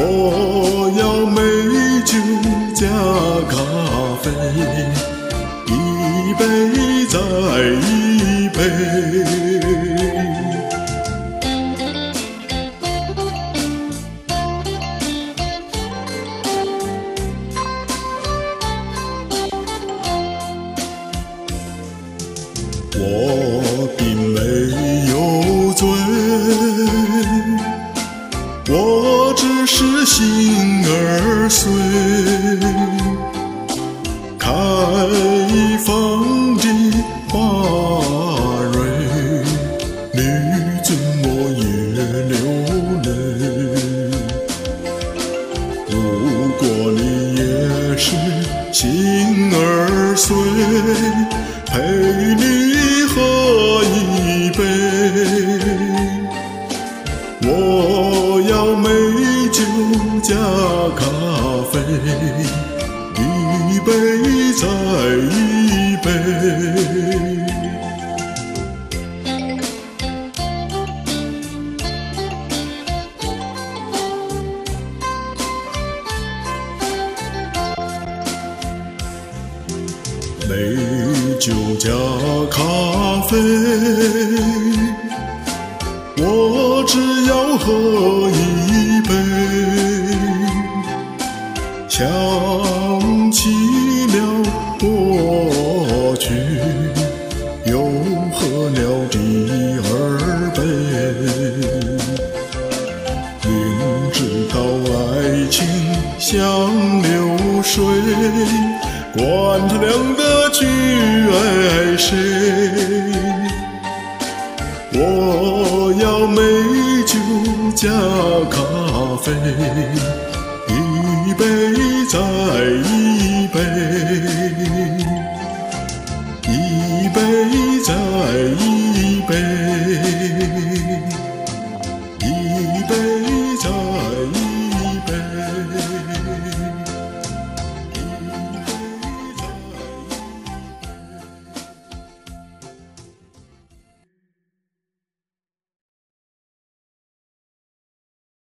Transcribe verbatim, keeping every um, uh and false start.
我要美酒加咖啡，一杯再一杯。我并没有醉，我只是心儿碎，开放的花蕊，女子我也流泪。如果你也是心儿碎，陪你喝一杯。我要美酒加咖啡，一杯再一杯。美酒加咖啡，我只要喝一杯，想起了过去，又喝了第二杯。明知道爱情像流水，管他凉的去爱谁，我要美酒加咖啡，一杯再一杯，一杯再一杯，一杯再一杯。